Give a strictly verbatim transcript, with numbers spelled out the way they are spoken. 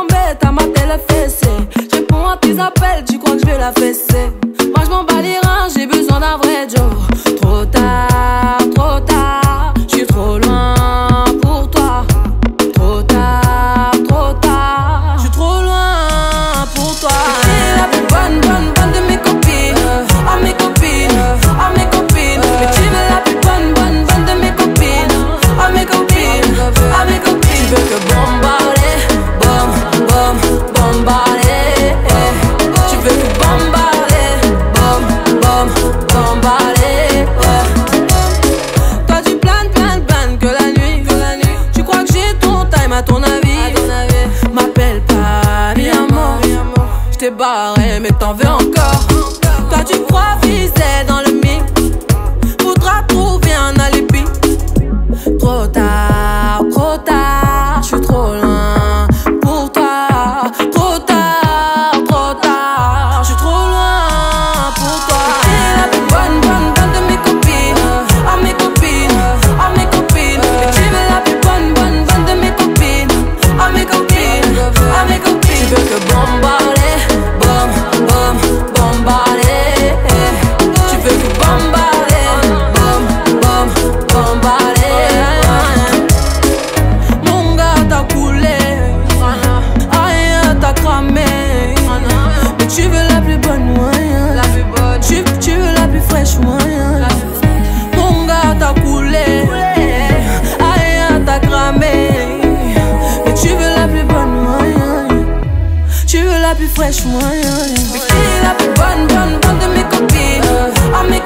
tombée, t'as maté le fessé. Je réponds à tes appels, tu crois que je vais la fesser. Moi je m'en bats les reins, j'ai besoin d'un vrai Joe. Trop tard, trop tard, je suis trop loin pour toi. Trop tard, trop tard, je suis trop loin pour toi. T'es la plus bonne, bonne, bonne de mes copines. À mes copines, à mes copines. Mais tu veux la plus bonne, bonne, bonne de mes copines. À mes copines, à mes copines. Tu veux que bombarder, bom, bom, bombarder. Tu veux que bombarder, bom, bom, bombarder. Toi tu planes, planes, planes que la nuit. Tu crois que j'ai ton time à ton avis. M'appelle pas mi amor. J't'ai barré mais t'en veux encore. Toi tu crois viser dans le mix. Faudra trouver un alibi. Trop tard, trop tard, je suis trop loin pour toi. Trop tard, trop tard, je suis trop loin pour toi. T'es la plus bonne, bonne, bonne de mes copines. À mes copines, à mes copines. Mais tu veux la plus bonne, bonne, bonne de mes copines. À mes copines, à mes copines. Tu veux que bombarder, bom, bom, bombarder. Tu veux que bombarder, bom, bom, bombarder. Mon gars t'as coulé, aïe t'as cramé. Mais tu veux la plus bonne moyen. Tu, tu veux la plus fraîche moyen. Mon gars t'as coulé, aïe t'as cramé. Mais tu veux la plus bonne moyen. Tu veux la plus fraîche moyen. Mais qui est la plus bonne, bonne, bonne de mes copines. À mes